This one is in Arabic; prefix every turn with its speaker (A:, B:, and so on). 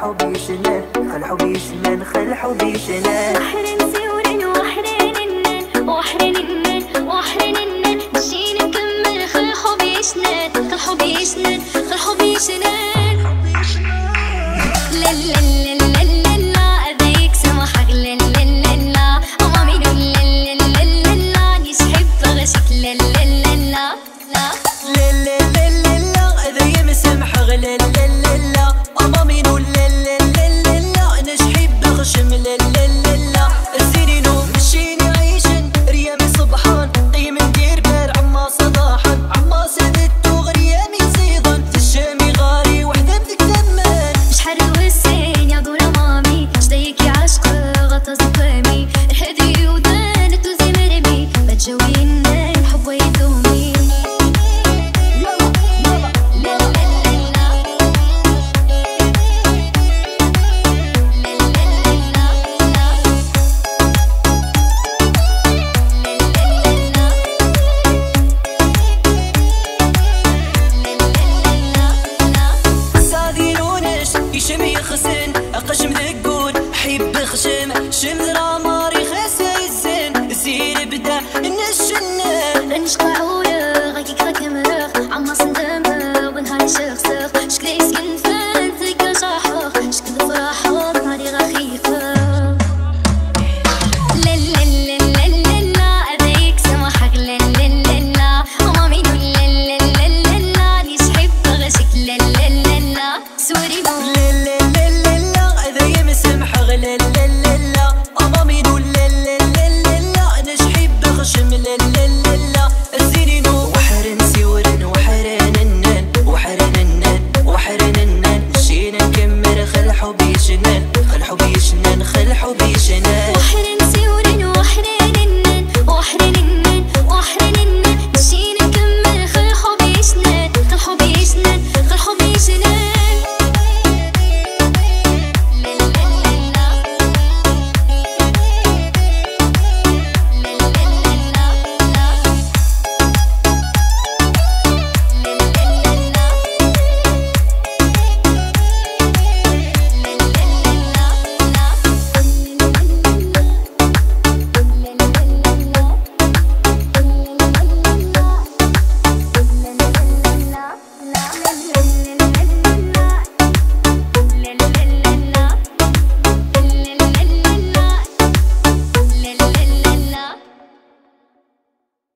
A: حبي شنان خل حبي شنان خل حبي شنان
B: وحرن سورن وحرن النن وحرن النن وحرن النن نجي نكمل خل حبي شنان خل حبي شنان خل حبي شنان لا لا لا لا لا لا أبيك سمحك لا لا لا لا أمامي لا لا لا لا لا نسحب غشك لا لا لا لا لا
C: لا لا لا لا لا أذا مسامحة لا لا لا لا أمامي لا لا لا لا لا نسحب غشم لا لا لا لا الزيني نوم مشيني عيشن ريا من صبحان قيم ندير بار عما صباحا عما سدت وغريامي صيدا تشامي غاري وحدة بدك ثمان
B: مش حروسين يا دور مامي شديكي عشق غطى زقامي الهدي ودانت وزي مرمي بتجوين الحب ويدومي لا لا لا لا
C: يشمي خسن أقشم ذقون حيب خشم شم راماري خسر الزين زين بدا النشنان
B: رنشقع عويا غاكيك غاكمرخ عما صندمه ونهاري شخصخ شكلي سكن فان ثقا شاحخ شكل فرحة نهاري غخيخة لا لا لا لا لا لا أبيك سمحك لا لا لا لا أمامي لا لا لا لا لا نسحب غشك لا لا لا لا سوري نو
C: لا لا لا لا لا أذا مسامحة لا لا لا لا أمامي لا لا لا لا لا نسحب غشم لا لا لا لا الزيني نو وحرن سورن وحرن النن وحرن النن وحرن النن مشينا نكمل خل حبي شنان خل حبي شنان خل حبي شنان